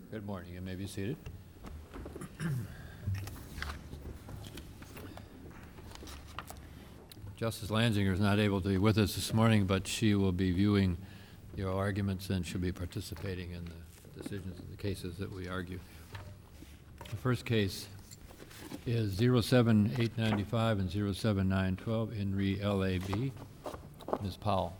Good morning. You may be seated. Justice Lanzinger is not able to be with us this morning, but she will be viewing your arguments and she'll be participating in the decisions of the cases that we argue. The first case is 07895 and 07912 in re LAB. Ms. Powell.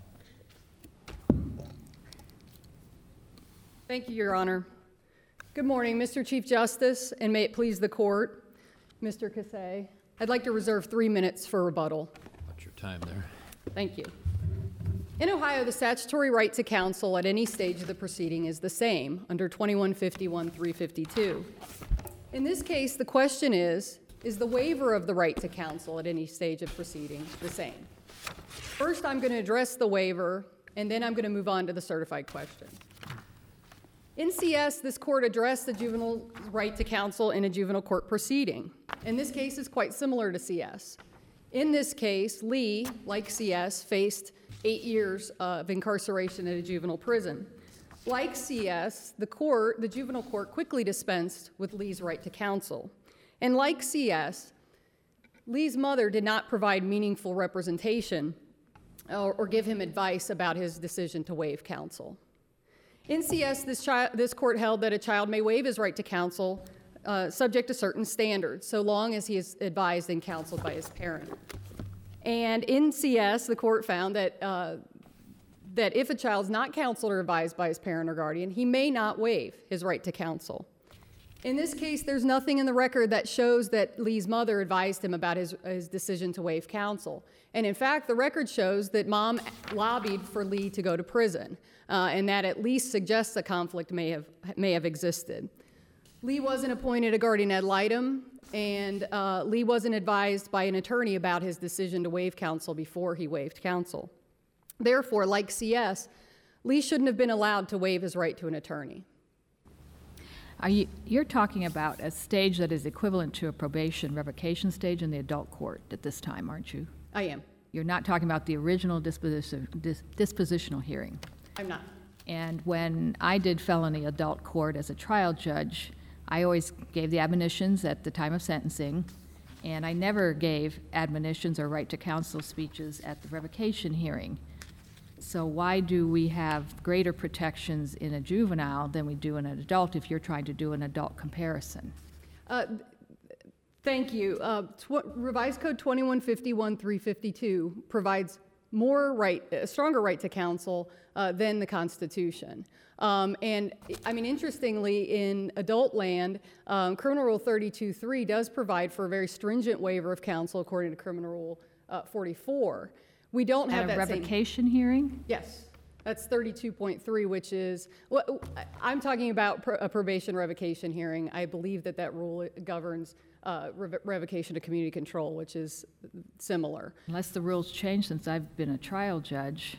Thank you, Your Honor. Good morning, Mr. Chief Justice, and may it please the court, Mr. Casay. I'd like to reserve 3 minutes for rebuttal. What's your time there? Thank you. In Ohio, the statutory right to counsel at any stage of the proceeding is the same under 2151-352. In this case, the question is the waiver of the right to counsel at any stage of proceeding the same? First, I'm going to address the waiver, and then I'm going to move on to the certified question. In CS, this court addressed the juvenile's right to counsel in a juvenile court proceeding. And this case is quite similar to CS. In this case, Lee, like CS, faced 8 years of incarceration at a juvenile prison. Like CS, the juvenile court quickly dispensed with Lee's right to counsel. And like CS, Lee's mother did not provide meaningful representation or give him advice about his decision to waive counsel. In CS, this court held that a child may waive his right to counsel subject to certain standards, so long as he is advised and counseled by his parent. And in CS, the court found that if a child is not counseled or advised by his parent or guardian, he may not waive his right to counsel. In this case, there's nothing in the record that shows that Lee's mother advised him about his decision to waive counsel. And in fact, the record shows that mom lobbied for Lee to go to prison, and that at least suggests a conflict may have existed. Lee wasn't appointed a guardian ad litem, and Lee wasn't advised by an attorney about his decision to waive counsel before he waived counsel. Therefore, like CS, Lee shouldn't have been allowed to waive his right to an attorney. You're talking about a stage that is equivalent to a probation revocation stage in the adult court at this time, aren't you? I am. You're not talking about the original dispositional hearing. I'm not. And when I did felony adult court as a trial judge, I always gave the admonitions at the time of sentencing, and I never gave admonitions or right to counsel speeches at the revocation hearing. So why do we have greater protections in a juvenile than we do in an adult if you're trying to do an adult comparison? Thank you. Revised Code 2151-352 provides a stronger right to counsel than the Constitution. And I mean, interestingly, in adult land, Criminal Rule 32.3 does provide for a very stringent waiver of counsel according to Criminal Rule 44. We don't have at a that revocation hearing? Yes. That's 32.3, which is, well, I'm talking about a probation revocation hearing. I believe that rule governs revocation to community control, which is similar. Unless the rules change since I've been a trial judge,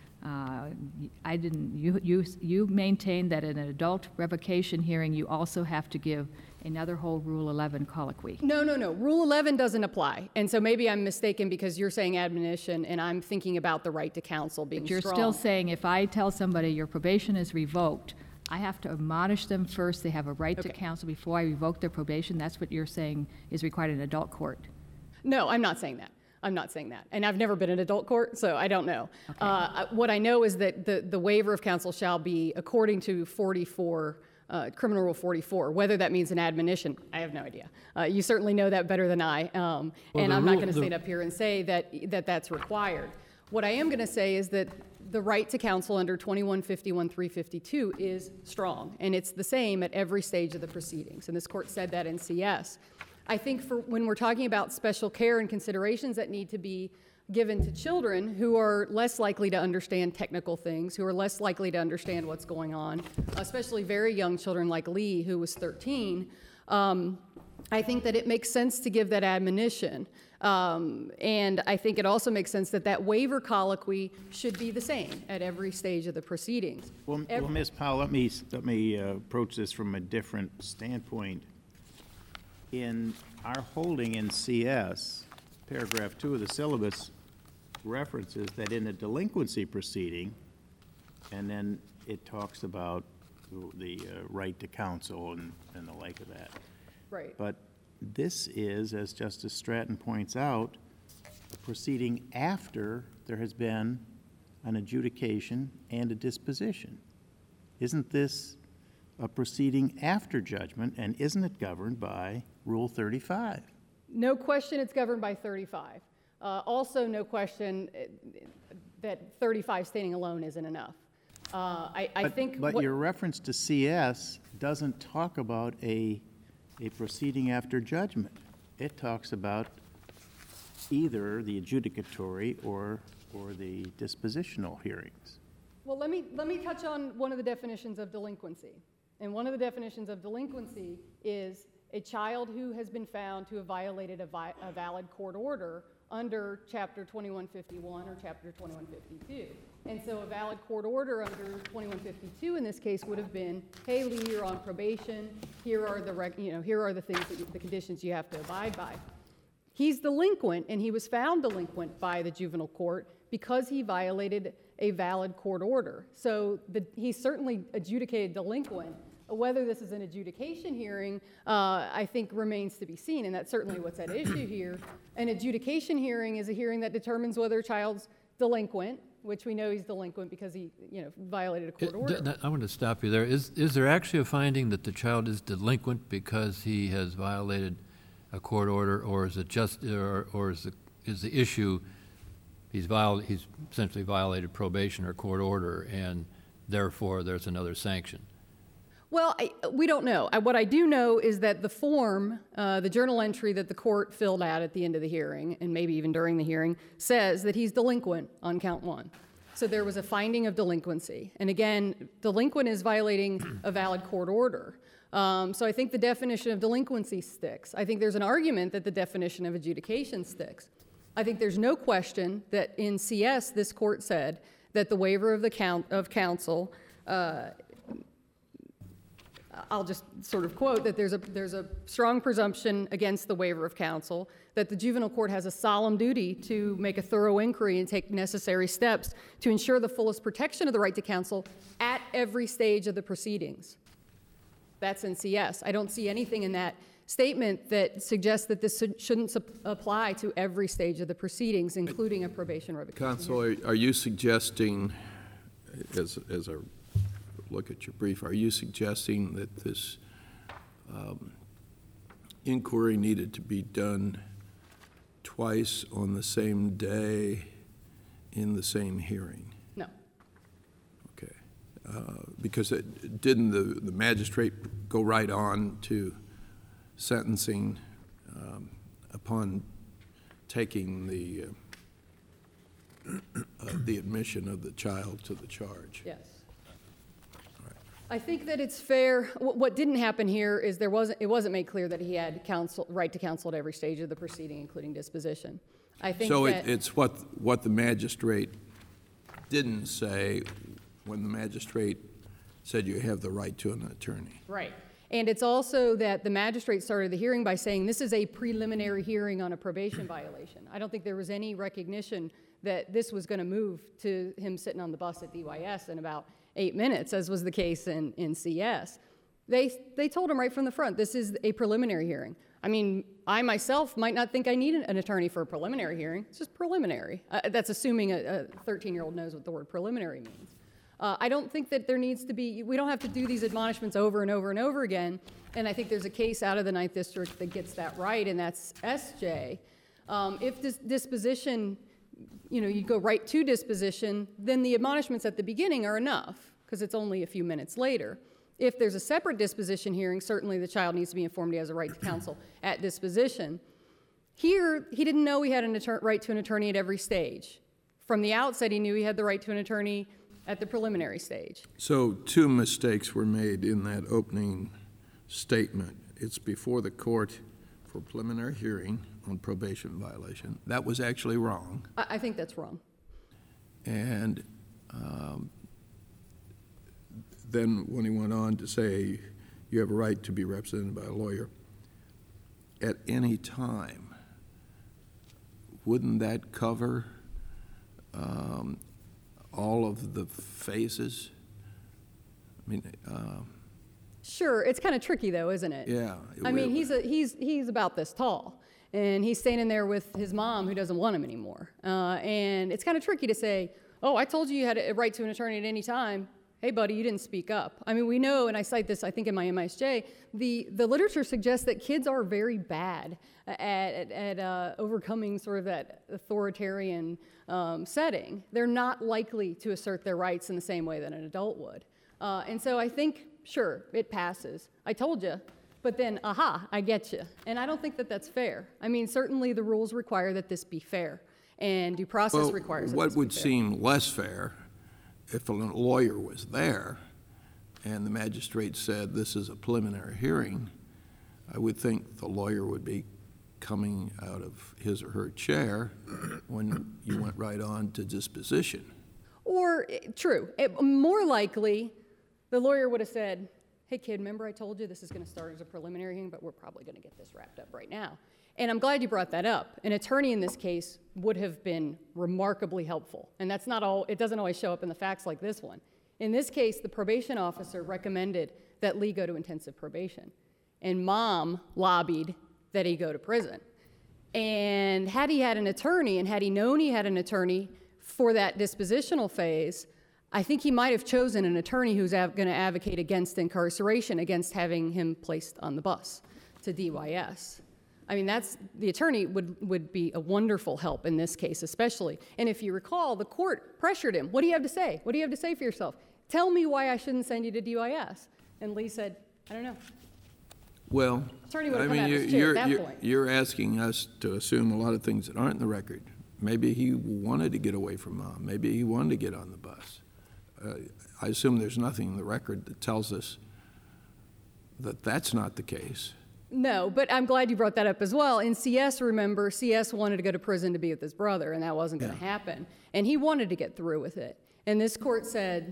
you maintain that in an adult revocation hearing you also have to give another whole Rule 11 colloquy. No. Rule 11 doesn't apply. And so maybe I'm mistaken because you're saying admonition and I'm thinking about the right to counsel being strong. But you're still saying if I tell somebody your probation is revoked, I have to admonish them first. They have a right to counsel before I revoke their probation. That's what you're saying is required in adult court. No, I'm not saying that. And I've never been in adult court, so I don't know. Okay. What I know is that the waiver of counsel shall be according to 44, Criminal Rule 44. Whether that means an admonition, I have no idea. You certainly know that better than I, and I'm not going to stand up here and say that's required. What I am going to say is that the right to counsel under 2151-352 is strong, and it's the same at every stage of the proceedings, and this court said that in CS. I think when we're talking about special care and considerations that need to be given to children who are less likely to understand technical things, who are less likely to understand what's going on, especially very young children like Lee, who was 13, I think that it makes sense to give that admonition. And I think it also makes sense that waiver colloquy should be the same at every stage of the proceedings. Well, Ms. Powell, let me approach this from a different standpoint. In our holding in CS, paragraph 2 of the syllabus references that in a delinquency proceeding, and then it talks about the right to counsel and the like of that. Right. But this is, as Justice Stratton points out, a proceeding after there has been an adjudication and a disposition. Isn't this a proceeding after judgment, and isn't it governed by Rule 35? No question it's governed by 35. Also, no question that 35 standing alone isn't enough. I think But what- your reference to CS doesn't talk about a proceeding after judgment. It talks about either the adjudicatory or the dispositional hearings. Well, let me touch on one of the definitions of delinquency. And one of the definitions of delinquency is a child who has been found to have violated a valid court order under Chapter 2151 or Chapter 2152. And so a valid court order under 2152 in this case would have been, hey, Lee, you're on probation. Here are the things the conditions you have to abide by. He's delinquent, and he was found delinquent by the juvenile court because he violated a valid court order. So he's certainly adjudicated delinquent. Whether this is an adjudication hearing, I think remains to be seen, and that's certainly what's at issue here. An adjudication hearing is a hearing that determines whether a child's delinquent, which we know he's delinquent because he, violated a court order. I want to stop you there. Is there actually a finding that the child is delinquent because he has violated a court order, or is it just, or is the issue he's essentially violated probation or court order, and therefore there's another sanction? Well, we don't know. What I do know is that the form, the journal entry that the court filled out at the end of the hearing, and maybe even during the hearing, says that he's delinquent on count 1. So there was a finding of delinquency. And again, delinquent is violating a valid court order. So I think the definition of delinquency sticks. I think there's an argument that the definition of adjudication sticks. I think there's no question that in CS, this court said that the waiver of counsel, I'll just sort of quote that there's a strong presumption against the waiver of counsel, that the juvenile court has a solemn duty to make a thorough inquiry and take necessary steps to ensure the fullest protection of the right to counsel at every stage of the proceedings. That's in CS. I don't see anything in that statement that suggests that this shouldn't apply to every stage of the proceedings, including a probation revocation. Counsel, are you suggesting, as I look at your brief, are you suggesting that this inquiry needed to be done twice on the same day in the same hearing? No. Okay. Because didn't the magistrate go right on to sentencing upon taking the admission of the child to the charge? Yes. I think that it's fair. What didn't happen here is it wasn't made clear that he had right to counsel at every stage of the proceeding, including disposition. I think so. That It's what the magistrate didn't say when the magistrate said you have the right to an attorney. Right. And it's also that the magistrate started the hearing by saying this is a preliminary hearing on a probation violation. I don't think there was any recognition that this was going to move to him sitting on the bus at DYS in about 8 minutes, as was the case in CS. They told him right from the front, this is a preliminary hearing. I mean, I myself might not think I need an attorney for a preliminary hearing. It's just preliminary. That's assuming a 13-year-old knows what the word preliminary means. I don't think that there needs to be, we don't have to do these admonishments over and over and over again. And I think there's a case out of the 9th District that gets that right, and that's SJ. If this disposition, you go right to disposition, then the admonishments at the beginning are enough, because it's only a few minutes later. If there's a separate disposition hearing, certainly the child needs to be informed he has a right to counsel at disposition. Here, he didn't know he had a right to an attorney at every stage. From the outset, he knew he had the right to an attorney at the preliminary stage. So 2 mistakes were made in that opening statement. It's before the court for preliminary hearing on probation violation. That was actually wrong. I think that's wrong. And then when he went on to say you have a right to be represented by a lawyer at any time, wouldn't that cover all of the phases I mean, Sure, it's kind of tricky though, isn't it? yeah. I mean, he's about this tall, and he's standing there with his mom who doesn't want him anymore. And it's kind of tricky to say, oh, I told you had a right to an attorney at any time. Hey, buddy, you didn't speak up. I mean, we know, and I cite this, I think, in my MISJ, the literature suggests that kids are very bad at overcoming sort of that authoritarian setting. They're not likely to assert their rights in the same way that an adult would. And so I think, sure, it passes. I told you, but then, aha, I get you. And I don't think that that's fair. I mean, certainly the rules require that this be fair, and due process requires that what this be would fair. seem less fair if a lawyer was there and the magistrate said this is a preliminary hearing, I would think the lawyer would be coming out of his or her chair when you went right on to disposition. Or, true, more likely, the lawyer would have said, hey, kid, remember I told you this is going to start as a preliminary hearing, but we're probably going to get this wrapped up right now. And I'm glad you brought that up. An attorney in this case would have been remarkably helpful. And that's not all, it doesn't always show up in the facts like this one. In this case, the probation officer recommended that Lee go to intensive probation. And Mom lobbied that he go to prison. And had he had an attorney, and had he known he had an attorney for that dispositional phase, I think he might have chosen an attorney who's going to advocate against incarceration, against having him placed on the bus to DYS. I mean, the attorney would be a wonderful help in this case, especially. And if you recall, the court pressured him. What do you have to say? What do you have to say for yourself? Tell me why I shouldn't send you to DYS. And Lee said, I don't know. Well, Attorney would have I come mean, out of his chair at that point. you're asking us to assume a lot of things that aren't in the record. Maybe he wanted to get away from Mom. Maybe he wanted to get on the bus. I assume there's nothing in the record that tells us that that's not the case. No, but I'm glad you brought that up as well. In CS, remember, CS wanted to go to prison to be with his brother, and that wasn't going to happen. And he wanted to get through with it. And this court said,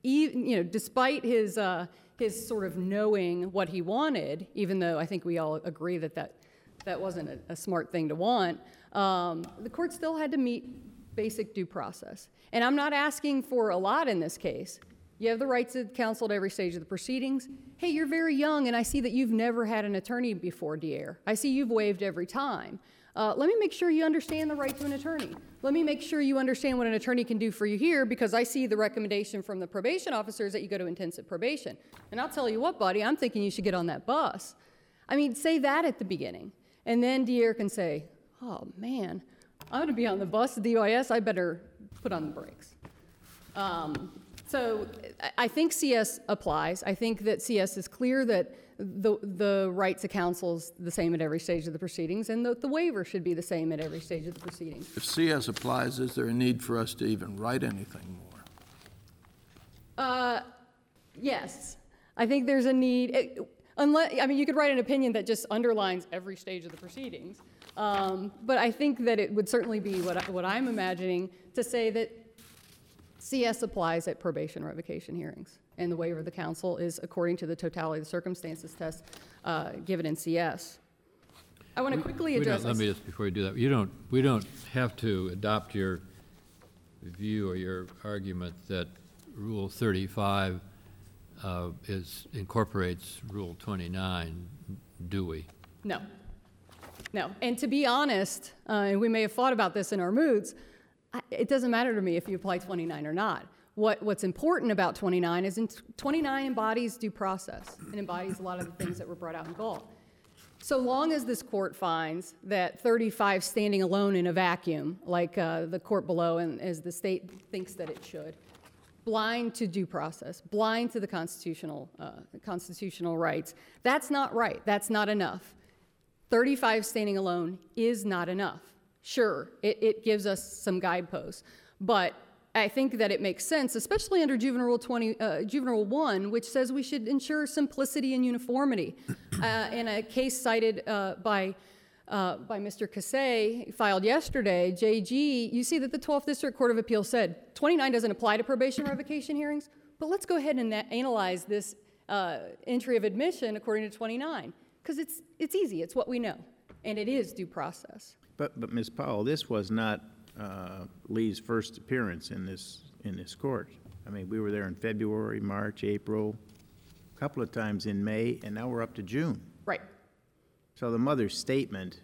despite his sort of knowing what he wanted, even though I think we all agree that wasn't a smart thing to want, the court still had to meet basic due process. And I'm not asking for a lot in this case. You have the right to counsel at every stage of the proceedings. Hey, you're very young, and I see that you've never had an attorney before, Dier. I see you've waived every time. Let me make sure you understand the right to an attorney. Let me make sure you understand what an attorney can do for you here, because I see the recommendation from the probation officers that you go to intensive probation. And I'll tell you what, buddy, I'm thinking you should get on that bus. I mean, say that at the beginning. And then Dier can say, oh, man, I'm going to be on the bus to DYS. I better put on the brakes. So I think CS applies. I think that CS is clear that the right to counsel is the same at every stage of the proceedings, and the waiver should be the same at every stage of the proceedings. If CS applies, is there a need for us to even write anything more? Yes. I think there's a need. You could write an opinion that just underlines every stage of the proceedings. But I think that it would certainly be what I'm imagining to say that CS applies at probation revocation hearings, and the waiver of the counsel is according to the totality of the circumstances test given in CS. I want to quickly address Let me just, before you do that, we don't have to adopt your view or your argument that Rule 35 incorporates Rule 29, do we? No. No. And to be honest, and we may have thought about this in our moods, it doesn't matter to me if you apply 29 or not. What's important about 29 is 29 embodies due process and embodies a lot of the things that were brought out in Galt. So long as this court finds that 35 standing alone in a vacuum, like the court below and as the state thinks that it should, blind to due process, blind to the constitutional rights, that's not right. That's not enough. 35 standing alone is not enough. Sure, it gives us some guideposts, but I think that it makes sense, especially under Juvenile Rule Juvenile 1, which says we should ensure simplicity and uniformity. In a case cited by Mr. Cassay, filed yesterday, JG, you see that the 12th District Court of Appeals said 29 doesn't apply to probation revocation hearings, but let's go ahead and analyze this entry of admission according to 29, because it's easy, it's what we know, and it is due process. But Ms. Powell, this was not Lee's first appearance in this court. I mean, we were there in February, March, April, a couple of times in May, and now we're up to June. Right. So the mother's statement,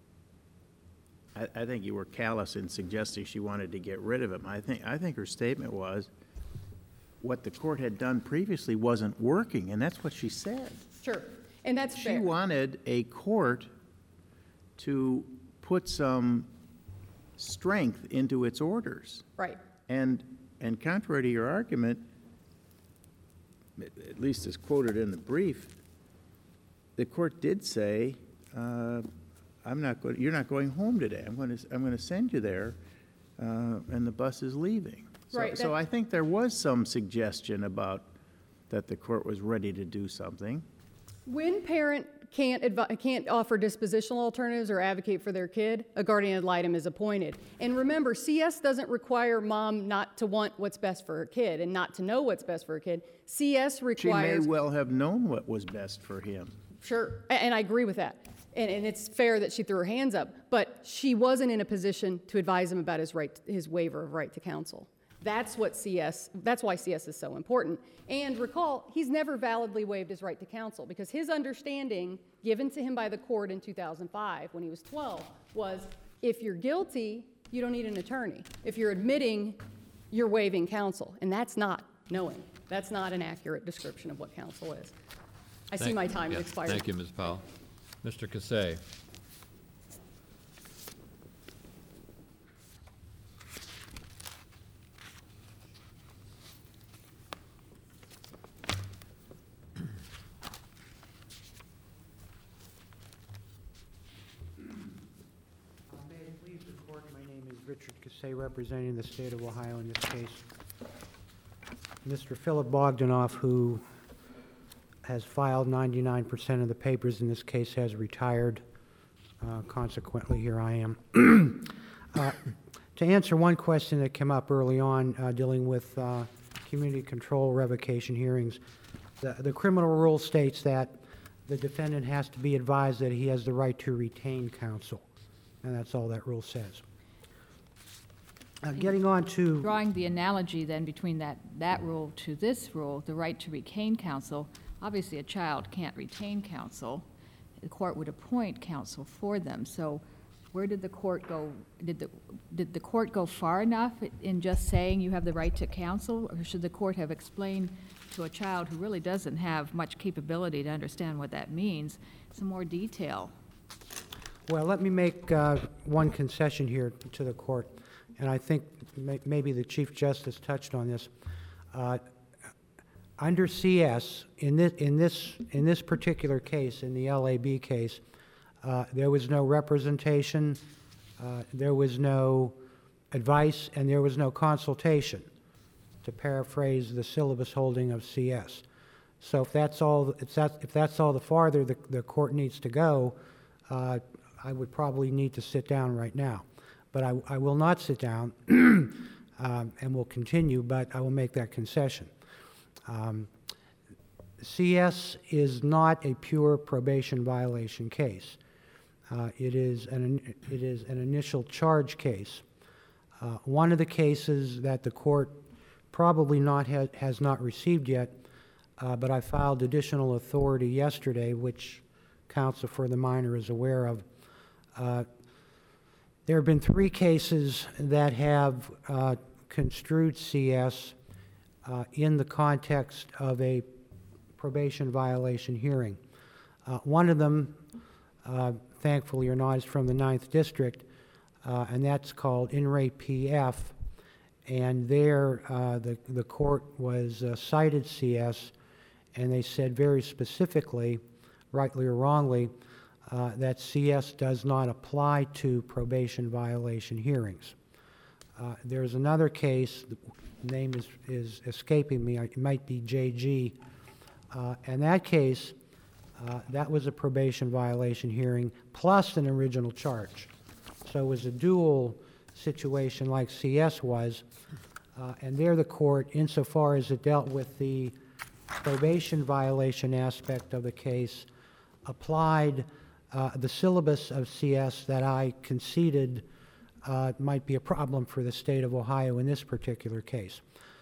I think you were callous in suggesting she wanted to get rid of him. I think her statement was, what the court had done previously wasn't working, and that's what she said. Sure, and that's She fair. wanted a court to put some strength into its orders. Right. And contrary to your argument, at least as quoted in the brief, the court did say, you're not going home today. I'm going to send you there, and the bus is leaving. Right, So I think there was some suggestion about that the court was ready to do something. When parent can't offer dispositional alternatives or advocate for their kid, a guardian ad litem is appointed. And remember, CS doesn't require mom not to want what's best for her kid and not to know what's best for her kid. CS She requires... may well have known what was best for him. Sure, and I agree with that. And it's fair that she threw her hands up, but she wasn't in a position to advise him about his waiver of right to counsel. That's why CS is so important. And recall, he's never validly waived his right to counsel because his understanding given to him by the court in 2005 when he was 12 was if you're guilty, you don't need an attorney. If you're admitting, you're waiving counsel. And that's not knowing. That's not an accurate description of what counsel is. I see my time has expired. Thank you, Ms. Powell. Mr. Casay. May it please the court, my name is Richard Casay, representing the state of Ohio in this case. Mr. Philip Bogdanoff, who has filed 99% of the papers in this case, has retired. Consequently, here I am. To answer one question that came up early on dealing with community control revocation hearings, the criminal rule states that the defendant has to be advised that he has the right to retain counsel, and that's all that rule says. Getting on to... Drawing the analogy then between that rule to this rule, the right to retain counsel, obviously a child can't retain counsel. The court would appoint counsel for them. So where did the court go? Did the court go far enough in just saying you have the right to counsel, or should the court have explained to a child who really doesn't have much capability to understand what that means some more detail? Well, let me make one concession here to the court, and I think maybe the Chief Justice touched on this. Under CS, in this particular case, in the LAB case, there was no representation, there was no advice, and there was no consultation, to paraphrase the syllabus holding of CS. So if that's all the farther the court needs to go, I would probably need to sit down right now. But I will not sit down and will continue, but I will make that concession. CS is not a pure probation violation case. It is an initial charge case. One of the cases that the court probably has not received yet, but I filed additional authority yesterday, which counsel for the minor is aware of. There have been 3 cases that have construed CS in the context of a probation violation hearing. One of them, thankfully or not, is from the 9th District, and that's called In Re PF. And there, the court was cited CS, and they said very specifically, rightly or wrongly, that CS does not apply to probation violation hearings. There's another case, the name is escaping me, it might be JG, and that case, that was a probation violation hearing plus an original charge. So it was a dual situation like CS was, and there the court, insofar as it dealt with the probation violation aspect of the case, applied the syllabus of CS that I conceded might be a problem for the state of Ohio in this particular case.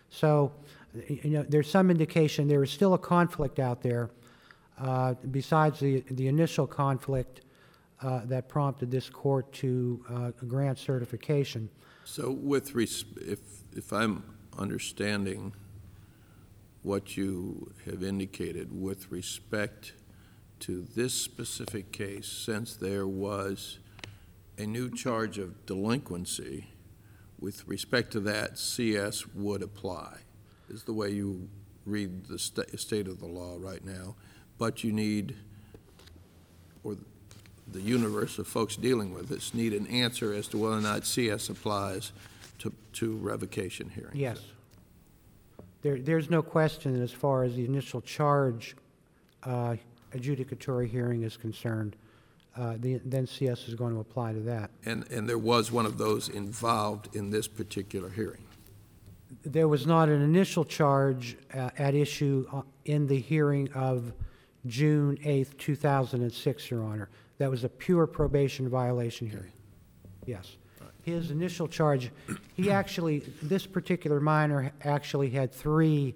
So, there's some indication there is still a conflict out there, besides the initial conflict that prompted this court to grant certification. So if I'm understanding what you have indicated with respect to this specific case, since there was a new charge of delinquency, with respect to that, CS would apply, is the way you read the state of the law right now. But you need, or the universe of folks dealing with this, need an answer as to whether or not CS applies to revocation hearings. Yes. There's no question that as far as the initial charge adjudicatory hearing is concerned, then CS is going to apply to that. And there was one of those involved in this particular hearing. There was not an initial charge at issue in the hearing of June 8th, 2006, Your Honor. That was a pure probation violation hearing. Yes. His initial charge, this particular minor actually had 3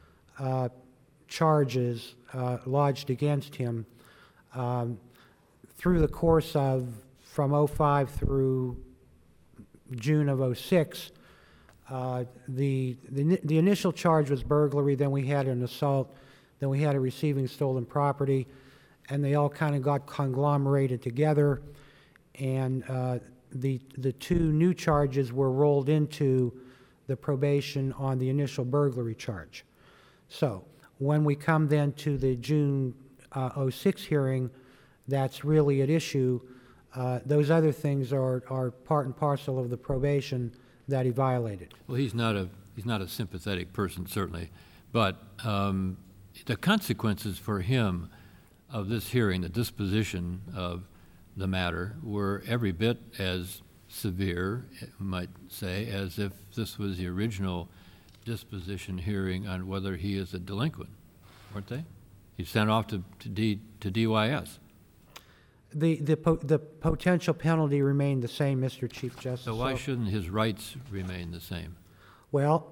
charges lodged against him through the course of, from 05 through June of 06. The initial charge was burglary, then we had an assault, then we had a receiving stolen property, and they all kind of got conglomerated together, and the 2 new charges were rolled into the probation on the initial burglary charge. So when we come then to the June 06 hearing, that's really at issue. Those other things are part and parcel of the probation that he violated. Well, he's not a sympathetic person, certainly, but the consequences for him of this hearing, the disposition of the matter, were every bit as severe, we might say, as if this was the original disposition hearing on whether he is a delinquent, weren't they? He's sent off to DYS. The potential penalty remained the same, Mr. Chief Justice. So why shouldn't his rights remain the same? Well,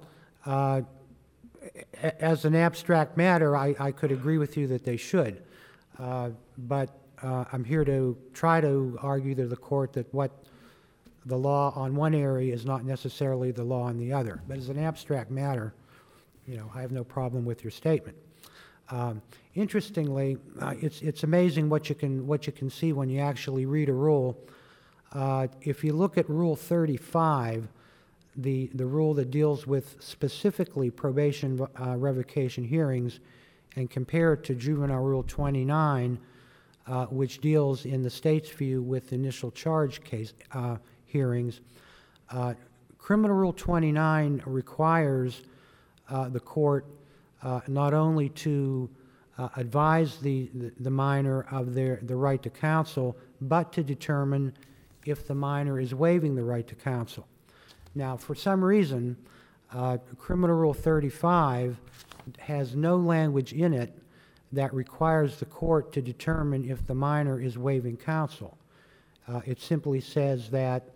as an abstract matter, I could agree with you that they should. But I'm here to try to argue to the court that what the law on one area is not necessarily the law on the other. But as an abstract matter, I have no problem with your statement. Interestingly, it's amazing what you can see when you actually read a rule. If you look at Rule 35, the rule that deals with specifically probation revocation hearings, and compare it to Juvenile Rule 29, which deals in the state's view with initial charge case hearings, Criminal Rule 29 requires the court not only to advise the minor of the right to counsel, but to determine if the minor is waiving the right to counsel. Now, for some reason, Criminal Rule 35 has no language in it that requires the court to determine if the minor is waiving counsel. It simply says that,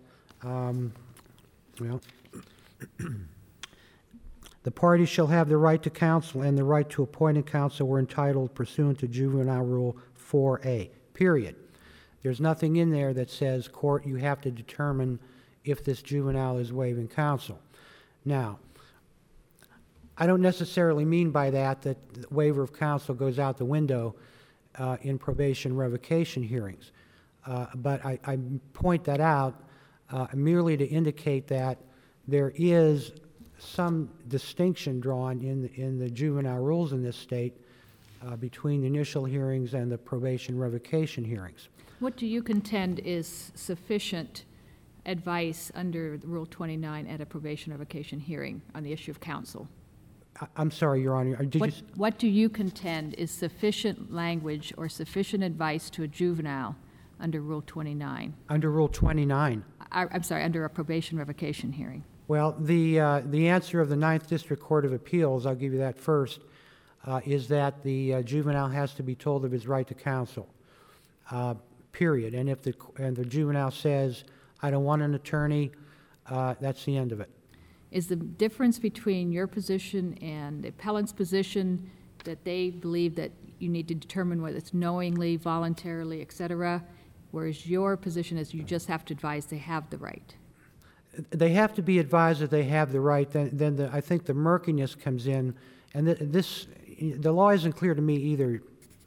the party shall have the right to counsel and the right to appointed counsel were entitled pursuant to Juvenile Rule 4A, period. There's nothing in there that says, court, you have to determine if this juvenile is waiving counsel. Now, I don't necessarily mean by that the waiver of counsel goes out the window in probation revocation hearings. But I point that out merely to indicate that there is some distinction drawn in the juvenile rules in this state between the initial hearings and the probation revocation hearings. What do you contend is sufficient advice under Rule 29 at a probation revocation hearing on the issue of counsel? I'm sorry, Your Honor. What do you contend is sufficient language or sufficient advice to a juvenile under Rule 29? Under Rule 29? I'm sorry, under a probation revocation hearing. Well, the answer of the Ninth District Court of Appeals, I'll give you that first, is that the juvenile has to be told of his right to counsel, period. And if the juvenile says, I don't want an attorney, that's the end of it. Is the difference between your position and the appellant's position that they believe that you need to determine whether it's knowingly, voluntarily, et cetera, whereas your position is you just have to advise they have the right? They have to be advised that they have the right. Then I think the murkiness comes in, and the law isn't clear to me either,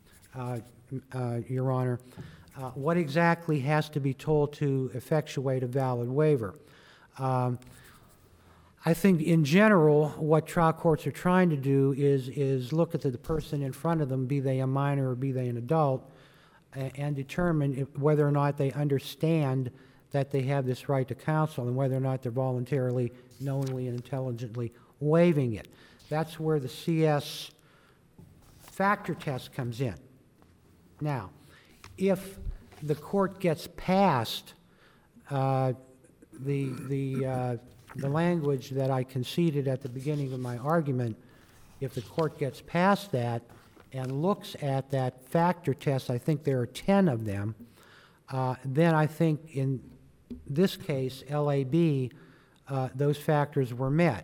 Your Honor. What exactly has to be told to effectuate a valid waiver? I think in general, what trial courts are trying to do is look at the person in front of them, be they a minor or be they an adult, and determine whether or not they understand that they have this right to counsel and whether or not they're voluntarily, knowingly, and intelligently waiving it. That's where the CS factor test comes in. Now, if the court gets past the language that I conceded at the beginning of my argument, if the court gets past that and looks at that factor test, I think there are 10 of them, then I think in this case, LAB, those factors were met.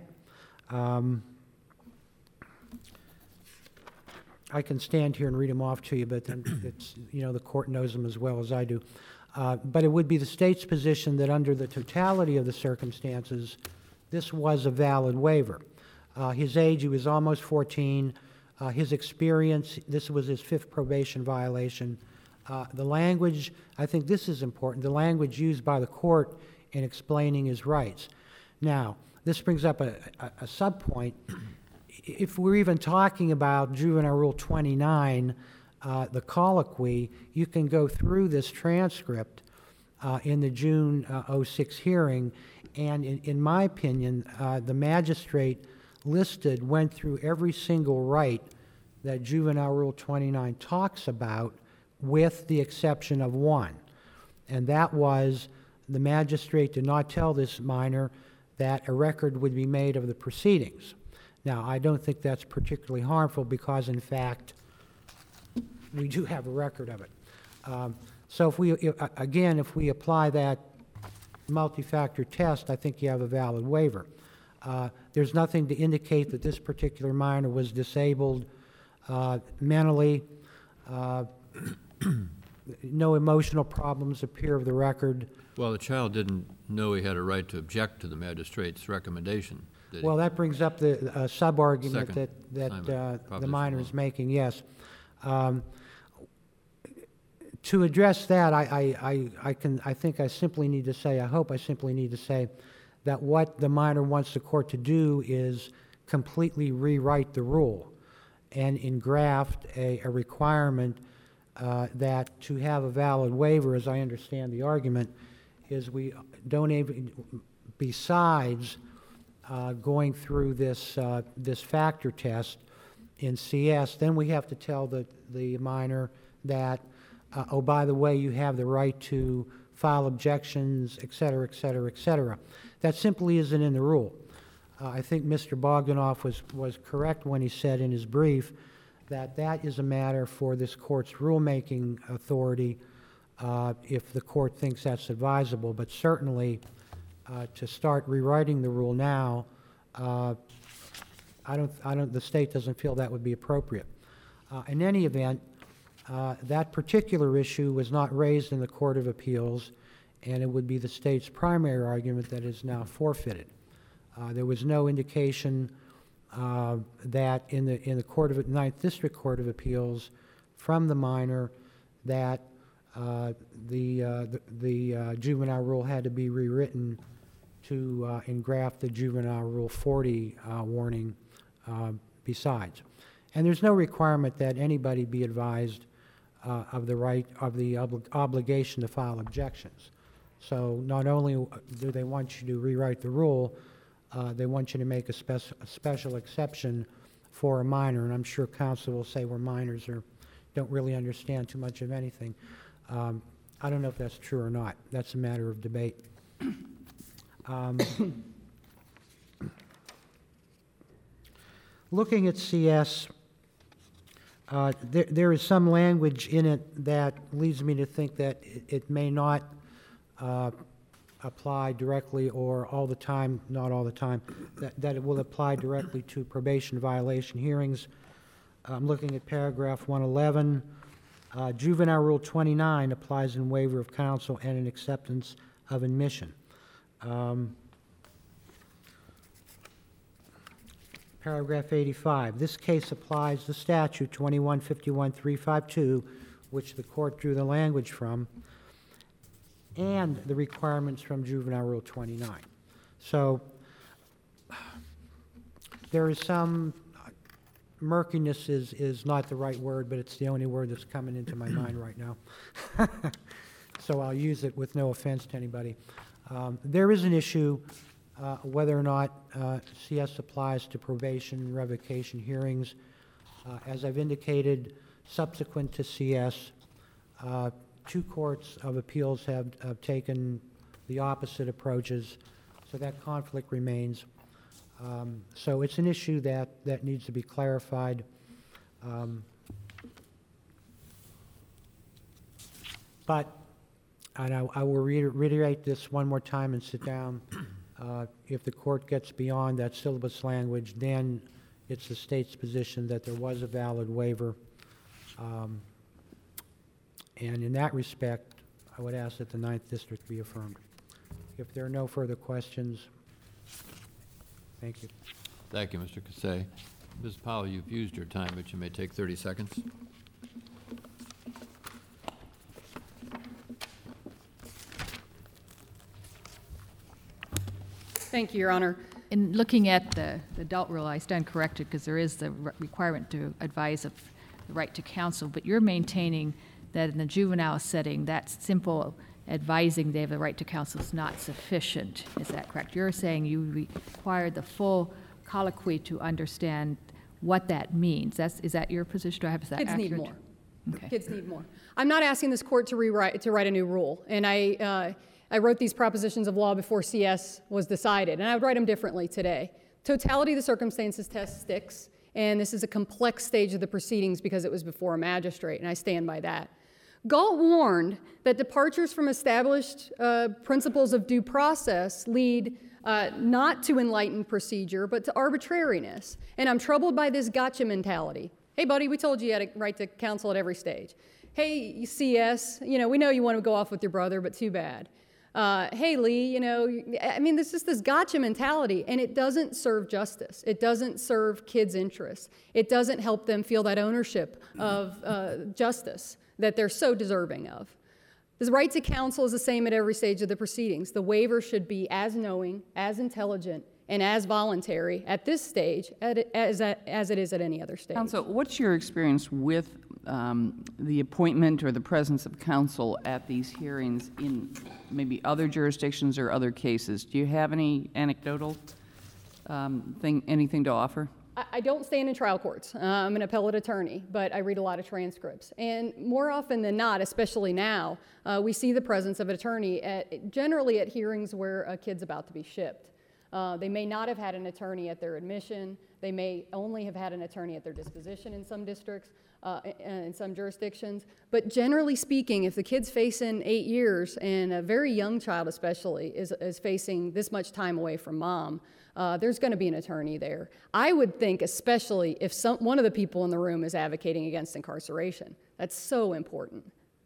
I can stand here and read them off to you, but then it's, the court knows them as well as I do. But it would be the state's position that under the totality of the circumstances, this was a valid waiver. His age, he was almost 14. His experience, this was his 5th probation violation. The language, I think this is important, the language used by the court in explaining his rights. Now, this brings up a sub-point. If we're even talking about Juvenile Rule 29, the colloquy, you can go through this transcript in the June 06 hearing, and in my opinion, the magistrate went through every single right that Juvenile Rule 29 talks about, with the exception of one. And that was the magistrate did not tell this minor that a record would be made of the proceedings. Now, I don't think that's particularly harmful because, in fact, we do have a record of it. So if we apply that multi-factor test, I think you have a valid waiver. There's nothing to indicate that this particular minor was disabled mentally. No emotional problems appear of the record. Well, the child didn't know he had a right to object to the magistrate's recommendation, did he? Well, that brings up the sub-argument Second that the proposition minor law. is making, yes. To address that, I hope I simply need to say that what the minor wants the court to do is completely rewrite the rule and engraft a requirement that to have a valid waiver, as I understand the argument, is we don't even, besides going through this factor test in CS, then we have to tell the minor that, oh, by the way, you have the right to file objections, et cetera, et cetera, et cetera. That simply isn't in the rule. I think Mr. Bogdanoff was correct when he said in his brief that is a matter for this court's rulemaking authority if the court thinks that's advisable. But certainly, to start rewriting the rule now, the state doesn't feel that would be appropriate. In any event, that particular issue was not raised in the Court of Appeals, and it would be the state's primary argument that is now forfeited. There was no indication that in the Ninth District Court of Appeals from the minor that the juvenile rule had to be rewritten to engraft the juvenile rule 40 warning besides. And there's no requirement that anybody be advised of the obligation to file objections. So not only do they want you to rewrite the rule, they want you to make a special exception for a minor, and I'm sure counsel will say where minors don't really understand too much of anything. I don't know if that's true or not. That's a matter of debate. Looking at CS, there is some language in it that leads me to think that it may not apply directly or all the time, not all the time, that it will apply directly to probation violation hearings. I'm looking at paragraph 111. Juvenile Rule 29 applies in waiver of counsel and in acceptance of admission. Paragraph 85, this case applies the statute 2151-352, which the court drew the language from, and the requirements from Juvenile Rule 29. So there is some, murkiness is not the right word, but it's the only word that's coming into my mind right now. So I'll use it with no offense to anybody. There is an issue whether or not CS applies to probation and revocation hearings. As I've indicated, subsequent to CS, 2 courts of appeals have taken the opposite approaches, so that conflict remains. So it's an issue that needs to be clarified. But, and I will reiterate this one more time and sit down, if the court gets beyond that syllabus language, then it's the state's position that there was a valid waiver. And in that respect, I would ask that the 9th District be affirmed. If there are no further questions, thank you. Thank you, Mr. Casay. Ms. Powell, you've used your time, but you may take 30 seconds. Thank you, Your Honor. In looking at the adult rule, I stand corrected because there is the requirement to advise of the right to counsel, but you're maintaining that in the juvenile setting, that simple advising they have the right to counsel is not sufficient. Is that correct? You're saying you require the full colloquy to understand what that means. Is that your position? Do I have that Kids accurate? need more. Okay. Kids need more. I'm not asking this court to write a new rule, and I wrote these propositions of law before CS was decided, and I would write them differently today. Totality of the circumstances test sticks, and this is a complex stage of the proceedings because it was before a magistrate, and I stand by that. Galt warned that departures from established principles of due process lead not to enlightened procedure, but to arbitrariness. And I'm troubled by this gotcha mentality. Hey, buddy, we told you had a right to counsel at every stage. Hey, CS, we know you want to go off with your brother, but too bad. Hey, Lee, this is this gotcha mentality, and it doesn't serve justice. It doesn't serve kids' interests. It doesn't help them feel that ownership of justice that they're so deserving of. The right to counsel is the same at every stage of the proceedings. The waiver should be as knowing, as intelligent, and as voluntary at this stage as it is at any other stage. Counsel, what's your experience with the appointment or the presence of counsel at these hearings in maybe other jurisdictions or other cases? Do you have any anecdotal anything to offer? I don't stand in trial courts. I'm an appellate attorney, but I read a lot of transcripts. And more often than not, especially now, we see the presence of an attorney generally at hearings where a kid's about to be shipped. They may not have had an attorney at their admission. They may only have had an attorney at their disposition in some districts, in some jurisdictions. But generally speaking, if the kid's facing 8 years, and a very young child especially is facing this much time away from mom, there's going to be an attorney there. I would think especially if one of the people in the room is advocating against incarceration. That's so important.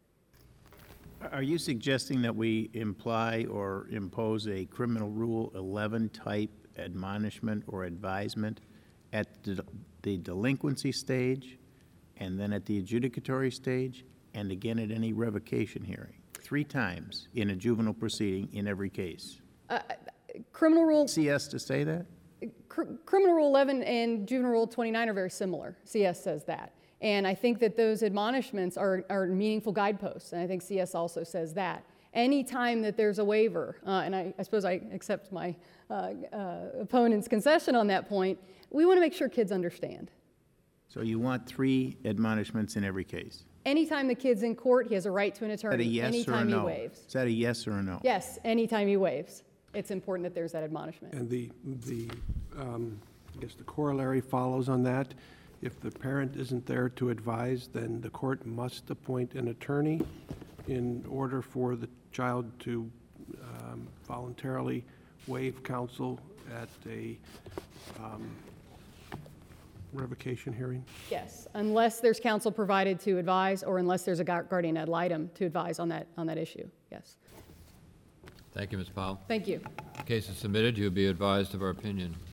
Are you suggesting that we imply or impose a criminal rule 11 type admonishment or advisement at the delinquency stage, and then at the adjudicatory stage, and again at any revocation hearing? 3 times in a juvenile proceeding in every case. Criminal rule CS to say that? Criminal Rule 11 and Juvenile Rule 29 are very similar. CS says that. And I think that those admonishments are meaningful guideposts, and I think CS also says that. Anytime that there's a waiver, and I suppose I accept my opponent's concession on that point, we want to make sure kids understand. So you want 3 admonishments in every case? Anytime the kid's in court, he has a right to an attorney. Is that a yes anytime or a no? He waives. Is that a yes or a no? Yes, anytime he waives. It's important that there's that admonishment. And I guess the corollary follows on that. If the parent isn't there to advise, then the court must appoint an attorney in order for the child to voluntarily waive counsel at a revocation hearing? Yes, unless there's counsel provided to advise, or unless there's a guardian ad litem to advise on that issue, yes. Thank you, Ms. Powell. Thank you. The case is submitted. You'll be advised of our opinion.